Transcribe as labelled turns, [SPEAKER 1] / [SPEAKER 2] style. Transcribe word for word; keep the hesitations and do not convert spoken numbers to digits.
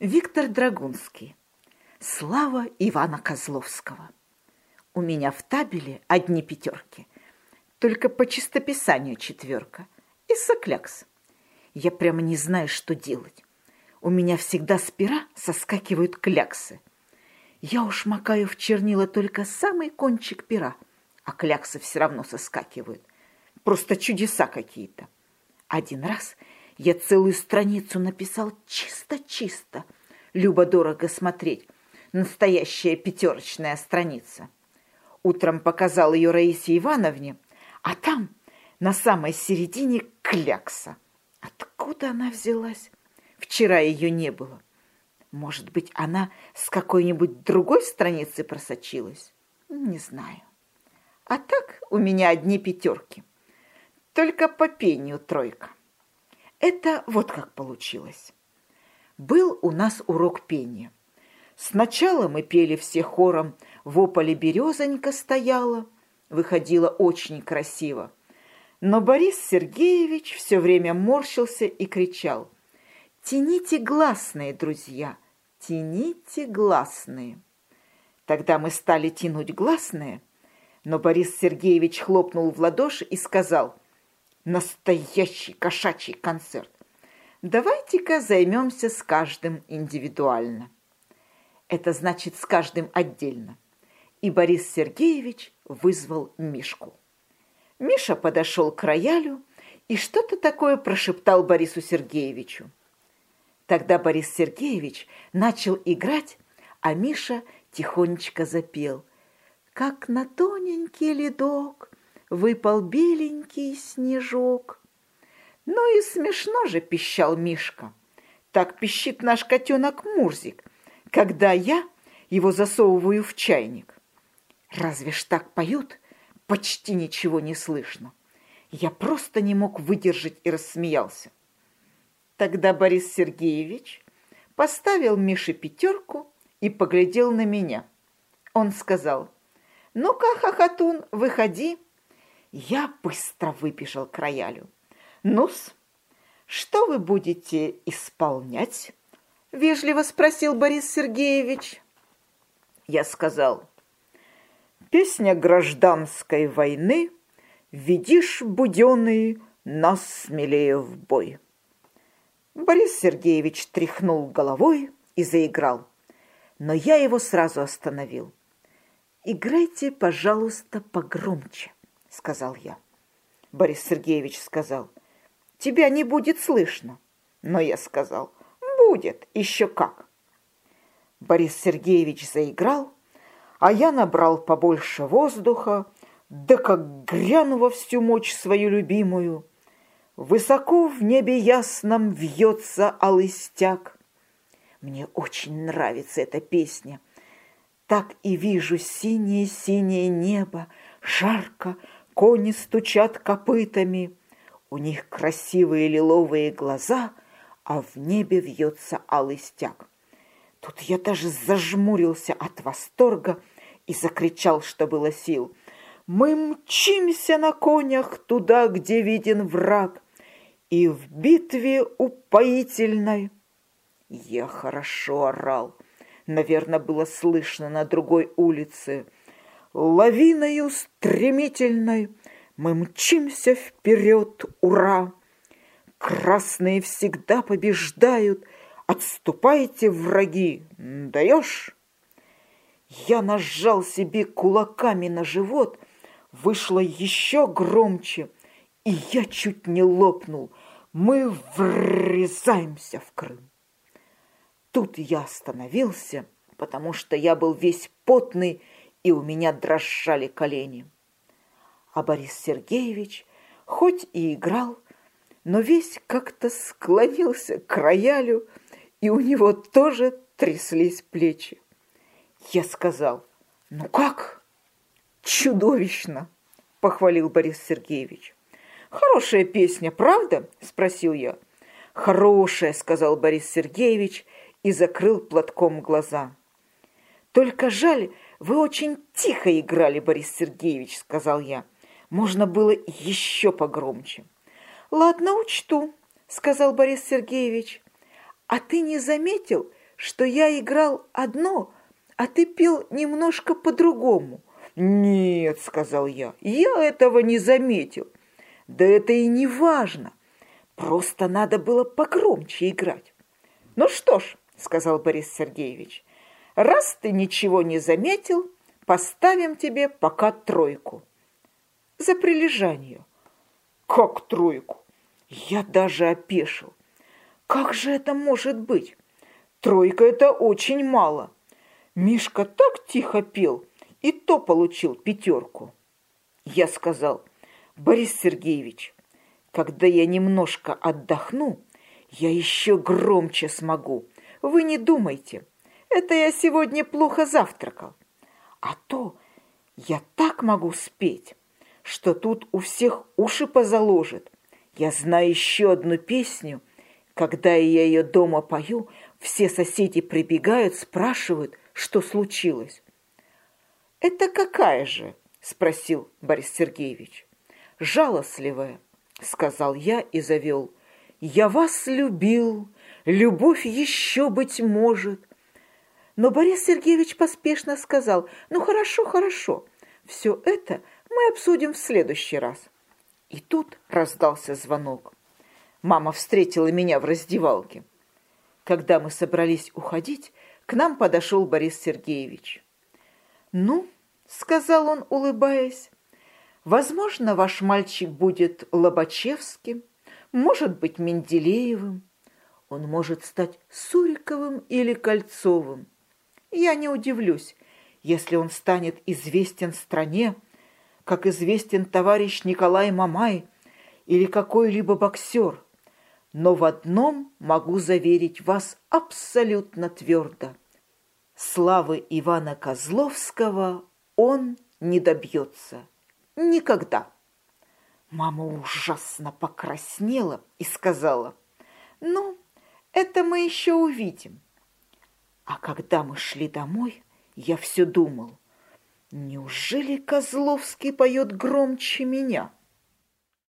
[SPEAKER 1] Виктор Драгунский. Слава Ивана Козловского. У меня в табеле одни пятерки, только по чистописанию четверка. И соклякс. Я прямо не знаю, что делать. У меня всегда с пера соскакивают кляксы. Я уж макаю в чернила только самый кончик пера, а кляксы все равно соскакивают. Просто чудеса какие-то. Один раз я целую страницу написал чисто-чисто. Любо-дорого смотреть. Настоящая пятерочная страница. Утром показал ее Раисе Ивановне, а там на самой середине клякса. Откуда она взялась? Вчера ее не было. Может быть, она с какой-нибудь другой страницы просочилась? Не знаю. А так у меня одни пятерки. Только по пению тройка. Это вот как получилось. Был у нас урок пения. Сначала мы пели все хором «В ополе березонька стояла». Выходило очень красиво. Но Борис Сергеевич все время морщился и кричал: «Тяните гласные, друзья, тяните гласные». Тогда мы стали тянуть гласные, но Борис Сергеевич хлопнул в ладоши и сказал: «Настоящий кошачий концерт. Давайте-ка займемся с каждым индивидуально». Это значит с каждым отдельно. И Борис Сергеевич вызвал Мишку. Миша подошел к роялю и что-то такое прошептал Борису Сергеевичу. Тогда Борис Сергеевич начал играть, а Миша тихонечко запел: «Как на тоненький ледок выпал беленький снежок». Ну и смешно же пищал Мишка. Так пищит наш котенок Мурзик, когда я его засовываю в чайник. Разве ж так поют? Почти ничего не слышно. Я просто не мог выдержать и рассмеялся. Тогда Борис Сергеевич поставил Мише пятерку и поглядел на меня. Он сказал: «Ну-ка, хохотун, выходи». Я быстро выбежал к роялю. «Ну-с, что вы будете исполнять?» — вежливо спросил Борис Сергеевич. Я сказал: «Песня гражданской войны, ведишь, буденный, нас смелее в бой». Борис Сергеевич тряхнул головой и заиграл, но я его сразу остановил. «Играйте, пожалуйста, погромче», — сказал я. Борис Сергеевич сказал: «Тебя не будет слышно». Но я сказал: «Будет, еще как». Борис Сергеевич заиграл, а я набрал побольше воздуха, да как гряну во всю мощь свою любимую. Высоко в небе ясном вьется алый стяг. Мне очень нравится эта песня. Так и вижу синее-синее небо, жарко, кони стучат копытами. У них красивые лиловые глаза, а в небе вьется алый стяг. Тут я даже зажмурился от восторга и закричал, что было сил: «Мы мчимся на конях туда, где виден враг, и в битве упоительной». Я хорошо орал. Наверное, было слышно на другой улице. Лавиною стремительной мы мчимся вперед, ура! Красные всегда побеждают, отступайте, враги, даешь? Я нажал себе кулаками на живот, вышло еще громче, и я чуть не лопнул. Мы врезаемся в Крым. Тут я остановился, потому что я был весь потный, и у меня дрожали колени. А Борис Сергеевич хоть и играл, но весь как-то склонился к роялю, и у него тоже тряслись плечи. Я сказал: «Ну как?» «Чудовищно!» — похвалил Борис Сергеевич. «Хорошая песня, правда?» — спросил я. «Хорошая», — сказал Борис Сергеевич и закрыл платком глаза. «Только жаль, вы очень тихо играли, Борис Сергеевич», — сказал я. «Можно было еще погромче». «Ладно, учту», — сказал Борис Сергеевич. «А ты не заметил, что я играл одно, а ты пел немножко по-другому. «Нет», — сказал я, — «я этого не заметил». «Да это и не важно. Просто надо было погромче играть». «Ну что ж», — сказал Борис Сергеевич, — «раз ты ничего не заметил, поставим тебе пока тройку. За прилежание». «Как тройку?» Я даже опешил. «Как же это может быть? Тройка — это очень мало. Мишка так тихо пел, и то получил пятерку». Я сказал: «Борис Сергеевич, когда я немножко отдохну, я еще громче смогу. Вы не думайте, это я сегодня плохо завтракал. А то я так могу спеть, что тут у всех уши позаложит. Я знаю еще одну песню. Когда я ее дома пою, все соседи прибегают, спрашивают, что случилось». «Это какая же?» — спросил Борис Сергеевич. «Жалостливая», — сказал я и завел. «Я вас любил, любовь еще, быть может». Но Борис Сергеевич поспешно сказал: «Ну хорошо, хорошо, все это мы обсудим в следующий раз». И тут раздался звонок. Мама встретила меня в раздевалке. Когда мы собрались уходить, к нам подошел Борис Сергеевич. «Ну, — сказал он, улыбаясь, — возможно, ваш мальчик будет Лобачевским, может быть, Менделеевым, он может стать Суриковым или Кольцовым. Я не удивлюсь, если он станет известен стране, как известен товарищ Николай Мамай или какой-либо боксер. Но в одном могу заверить вас абсолютно твердо: славы Ивана Козловского он не добьется. Никогда». Мама ужасно покраснела и сказала: «Ну, это мы еще увидим». А когда мы шли домой, я все думал: неужели Козловский поет громче меня?